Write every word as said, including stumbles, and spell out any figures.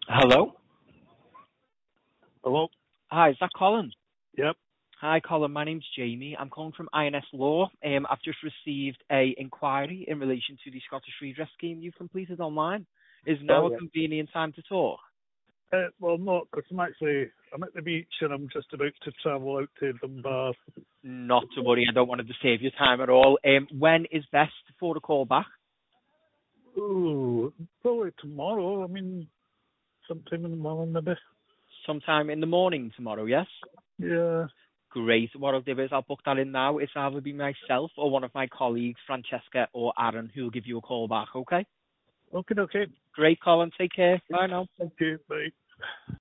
Hello. Hello? Hi, is that Colin? Yep. Hi, Colin. My name's Jamie. I'm calling from I N S Law. Um, I've just received a inquiry in relation to the Scottish Redress scheme you've completed online. Is now Oh, a yeah. convenient time to talk? Uh, well, not, because I'm actually, I'm at the beach and I'm just about to travel out to Dunbar. Not to worry. I don't want to disturb your time at all. Um, when is best for the call back? Ooh, probably tomorrow. I mean, sometime in the morning maybe. Sometime in the morning tomorrow, yes? Yeah. Great. What I'll do is I'll book that in now. It's either be myself or one of my colleagues, Francesca or Aaron, who will give you a call back, okay? Okay, okay. Great, Colin. Take care. Bye now. Thank you. Bye.